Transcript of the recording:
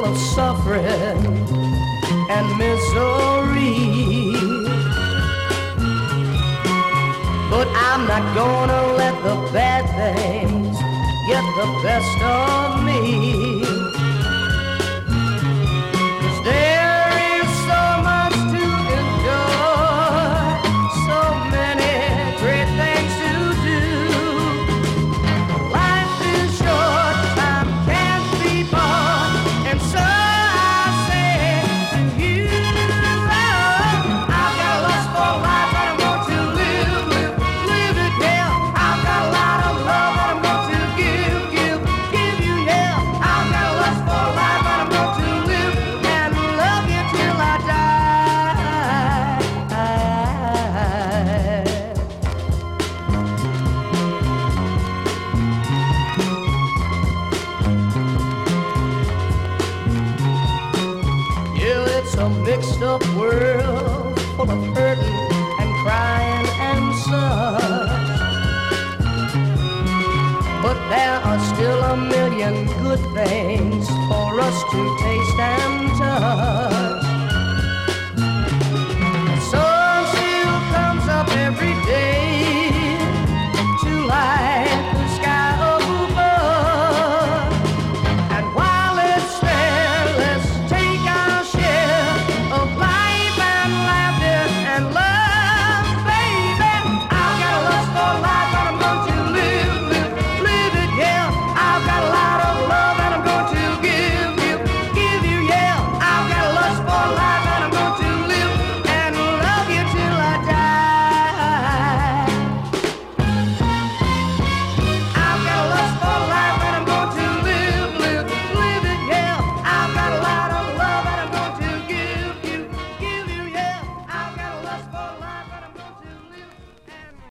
of suffering and misery. But I'm not gonna let the bad things get the best of me. 'Cause there is so much to endure, so many great things to do. Life is short, time can't be bought, and so I say to you, I've got a lust for life and I want to live it, yeah. I've got a lot of love that I want to give you, yeah. I've got a lust for life and I want to live and love you till I die. Yeah, it's a mixed up world full of hurting and crying and such. But there are still a million good things for us to taste and touch.